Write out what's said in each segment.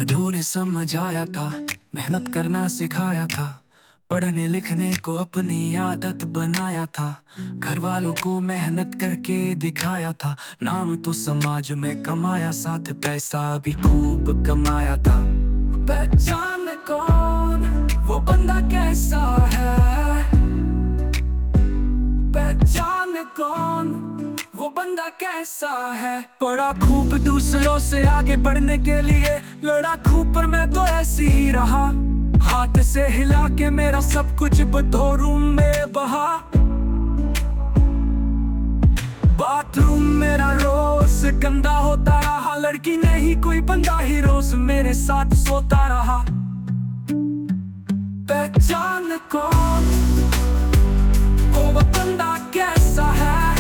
मधु ने समझ आया था, मेहनत करना सिखाया था, पढ़ने लिखने को अपनी आदत बनाया था। घर वालों को मेहनत करके दिखाया था, नाम तो समाज में कमाया, साथ पैसा भी खूब कमाया था। पहचान कौन वो बंदा कैसा है, पहचान कौन वो बंदा कैसा है। पढ़ा खूब दूसरों से आगे बढ़ने के लिए, लड़ा खूब पर मैं तो ऐसी ही रहा। हाथ से हिला के मेरा सब कुछ बाथरूम में बहा। बाथरूम मेरा रोज गंदा होता रहा, लड़की नहीं कोई बंदा ही रोज मेरे साथ सोता रहा। पहचान कौन वो बंदा कैसा है,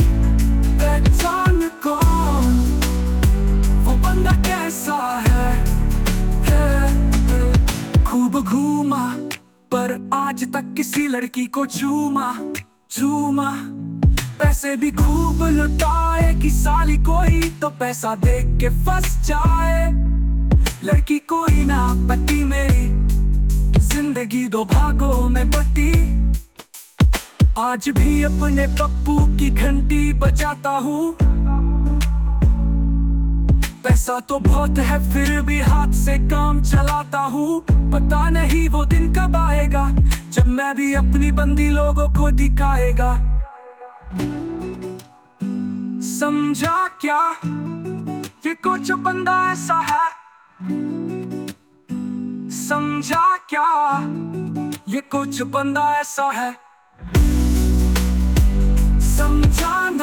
पहचान कौन वो बंदा कैसा है। खूब घूमा पर आज तक किसी लड़की को चूमा, पैसे भी खूब लुटाए कि साली कोई तो पैसा देख के फंस जाए। लड़की कोई ना पति मेरी, जिंदगी दो भागों में बटी। आज भी अपने पप्पू की घंटी बजाता हूँ। पैसा तो बहुत है फिर भी हाथ से काम चलाता हूँ। पता नहीं वो दिन कब आएगा जब मैं भी अपनी बंदी लोगों को दिखाएगा। समझा क्या ये कुछ बंदा ऐसा है, समझा क्या ये कुछ बंदा ऐसा है। समझा